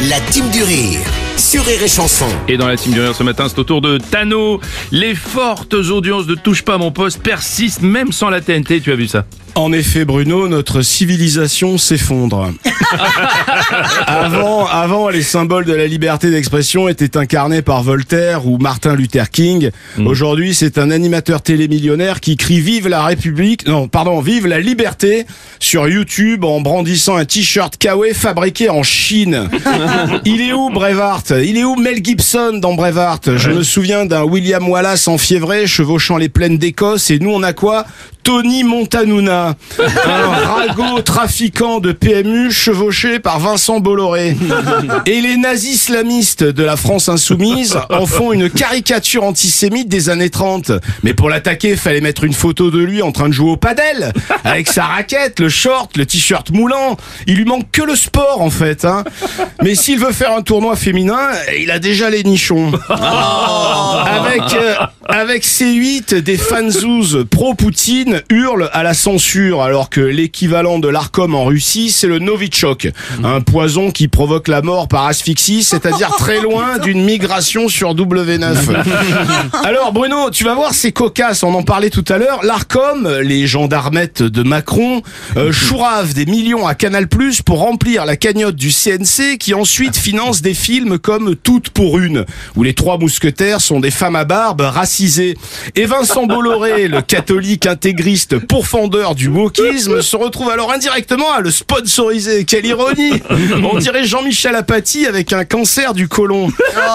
La team du rire sur Rire et Chanson. Et dans la team du rire ce matin, c'est au tour de Tano. Les fortes audiences de Touche pas à mon poste persistent même sans la TNT, tu as vu ça? En effet, Bruno, notre civilisation s'effondre. Avant, les symboles de la liberté d'expression étaient incarnés par Voltaire ou Martin Luther King. Aujourd'hui, c'est un animateur télémillionnaire qui crie vive la liberté sur YouTube en brandissant un t-shirt Kawaii fabriqué en Chine. Il est où Braveheart? Il est où Mel Gibson dans Braveheart? Je me souviens d'un William Wallace enfiévré chevauchant les plaines d'Écosse, et nous on a quoi? Tony Montanuna, un ragot trafiquant de PMU chevauché par Vincent Bolloré. Et les nazis islamistes de la France insoumise en font une caricature antisémite des années 30. Mais pour l'attaquer, fallait mettre une photo de lui en train de jouer au padel, avec sa raquette, le short, le t-shirt moulant. Il lui manque que le sport en fait, hein. Mais s'il veut faire un tournoi féminin, il a déjà les nichons. Avec C8, des fanzouz pro-Poutine hurlent à la censure, alors que l'équivalent de l'Arcom en Russie, c'est le Novichok, un poison qui provoque la mort par asphyxie, c'est-à-dire très loin d'une migration sur W9. Alors Bruno, tu vas voir, c'est cocasse, on en parlait tout à l'heure. L'Arcom, les gendarmettes de Macron, chouravent des millions à Canal+ pour remplir la cagnotte du CNC, qui ensuite finance des films comme Toutes pour une, où les trois mousquetaires sont des femmes à barbe racisées. Et Vincent Bolloré, le catholique intégriste pourfendeur du wokisme, se retrouve alors indirectement à le sponsoriser. Quelle ironie! On dirait Jean-Michel Apathy avec un cancer du côlon.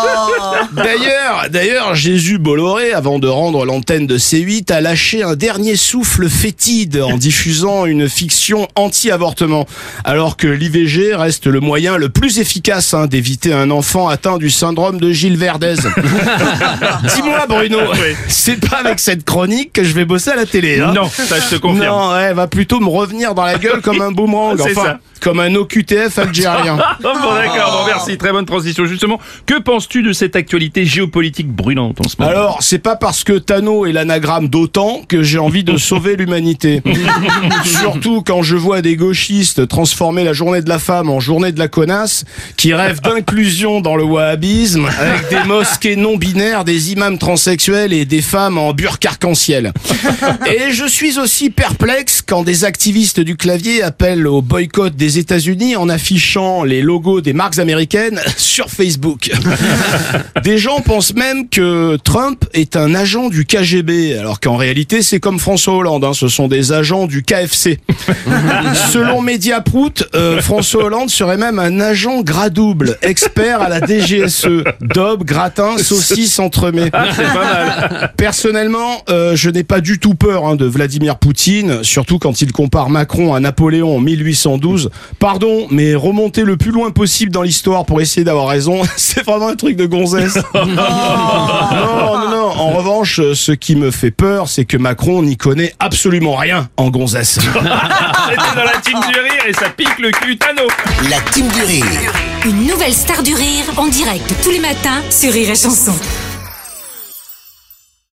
D'ailleurs, Jésus Bolloré, avant de rendre l'antenne de C8, a lâché un dernier souffle fétide en diffusant une fiction anti-avortement, alors que l'IVG reste le moyen le plus efficace d'éviter un enfant atteint du syndrome de Gilles Verdez. Dis-moi Bruno, c'est pas avec cette chronique que je vais bosser à la télé, hein? Non, ça je te confirme. Non, elle va plutôt me revenir dans la gueule comme un boomerang. C'est enfin, ça. Comme un OQTF algérien. Bon d'accord, bon merci, très bonne transition. Justement, que penses-tu de cette actualité géopolitique brûlante en ce moment? Alors, c'est pas parce que Tano est l'anagramme d'OTAN que j'ai envie de sauver l'humanité. Surtout quand je vois des gauchistes transformer la journée de la femme en journée de la connasse, qui rêvent d'inclusion dans le wahhabisme, avec des mosquées non binaires, des imams transsexuels et des femmes en burqa arc-en-ciel. Et je suis aussi perplexe quand des activistes du clavier appellent au boycott des États-Unis en affichant les logos des marques américaines sur Facebook. Des gens pensent même que Trump est un agent du KGB, alors qu'en réalité c'est comme François Hollande, ce sont des agents du KFC. Selon Mediaprout, François Hollande serait même un agent gras double, expert à la DGSE, daube, gratin, saucisse, entremets. C'est pas mal. Personnellement, je n'ai pas du tout peur de Vladimir Poutine, surtout quand il compare Macron à Napoléon en 1812. Pardon, mais remonter le plus loin possible dans l'histoire pour essayer d'avoir raison, c'est vraiment un truc de gonzesse. Non. En revanche, ce qui me fait peur, c'est que Macron n'y connaît absolument rien en gonzesse. C'était dans la team du rire et ça pique le cul, Tano. La team du rire. Une nouvelle star du rire en direct tous les matins sur Rire et Chanson.